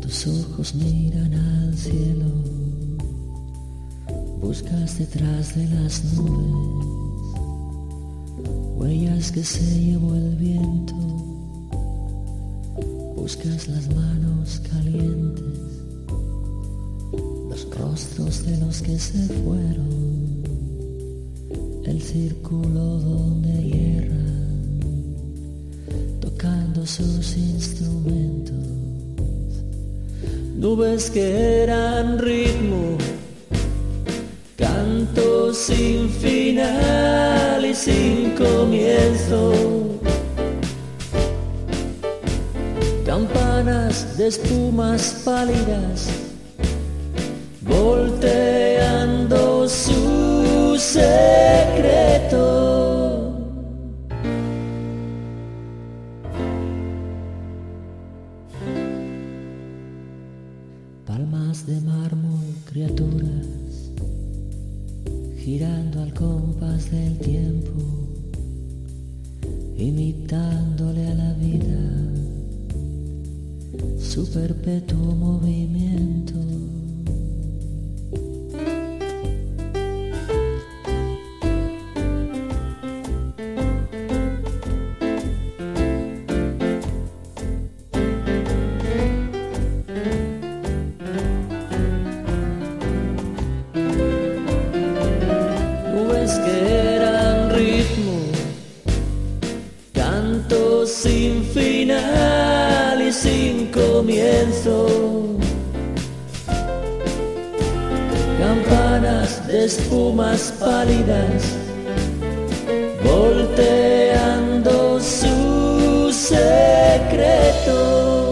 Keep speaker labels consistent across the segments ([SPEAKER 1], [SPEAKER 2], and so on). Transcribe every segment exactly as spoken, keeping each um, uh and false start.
[SPEAKER 1] Tus ojos miran al cielo, buscas detrás de las nubes huellas que se llevó el viento, buscas las manos calientes, los rostros de los que se fueron, el círculo donde hierran, tocando sus instrumentos. Nubes que eran ritmo, canto sin final y sin comienzo. Campanas de espumas pálidas, volteando su secreto. Palmas de mármol, criaturas, girando al compás del tiempo, imitándole a la vida su perpetuo movimiento. Que eran ritmo, canto sin final y sin comienzo. Campanas de espumas pálidas, volteando su secreto.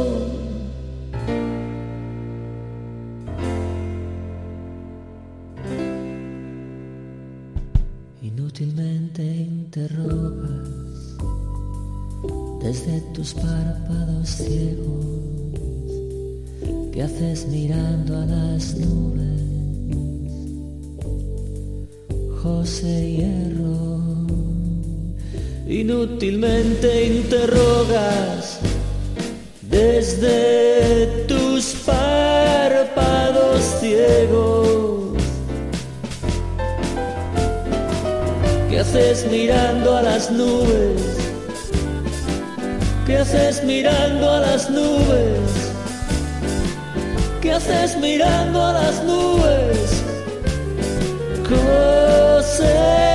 [SPEAKER 1] Inútilmente interrogas desde tus párpados ciegos, ¿qué haces mirando a las nubes? José Hierro. Inútilmente interrogas desde tus párpados ciegos, ¿qué haces mirando a las nubes? ¿Qué haces mirando a las nubes? ¿Qué haces mirando a las nubes? José.